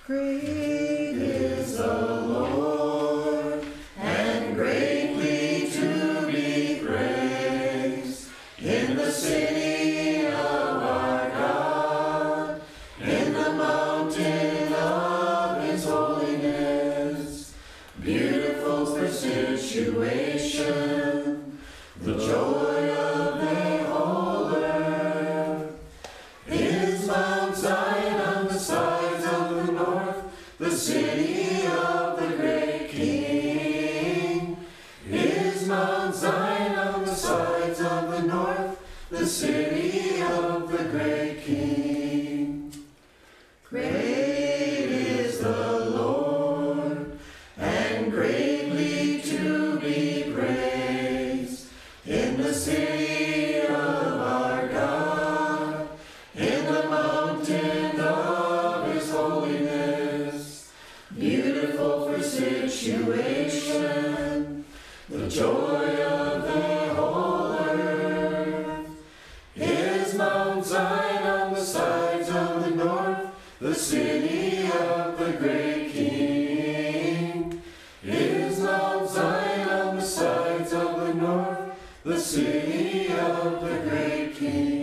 Great is the Lord, and greatly to be praised, in the city of our God, in the mountain of His holiness. Beautiful for situation, the joy of beholder, is Mount Zion on the sides of the north, the city of the great King. Is Mount Zion on the sides of the north, the city of the great King. Great is the Lord, and greatly to be praised, in the city of our God, in the mountain of His holiness. Beautiful for situation, the joy of the whole earth, is Mount Zion on the sides of the north, the city of the great King. Is Mount Zion on the sides of the north, the city of the great King.